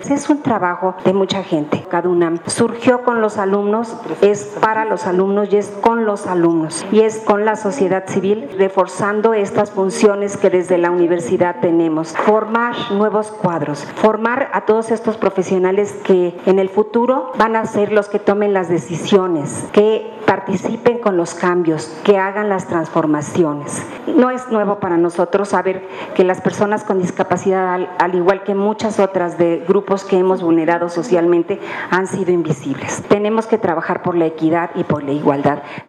Es un trabajo de mucha gente. CADUNAM surgió con los alumnos, es para los alumnos y es con los alumnos y es con la sociedad civil, reforzando estas funciones que desde la universidad tenemos. Formar nuevos cuadros, formar a todos estos profesionales que en el futuro van a ser los que tomen las decisiones, que participen con los cambios, que hagan las transformaciones. No es nuevo para nosotros saber que las personas con discapacidad, al igual que muchas otras de grupos que hemos vulnerado socialmente, han sido invisibles. Tenemos que trabajar por la equidad y por la igualdad.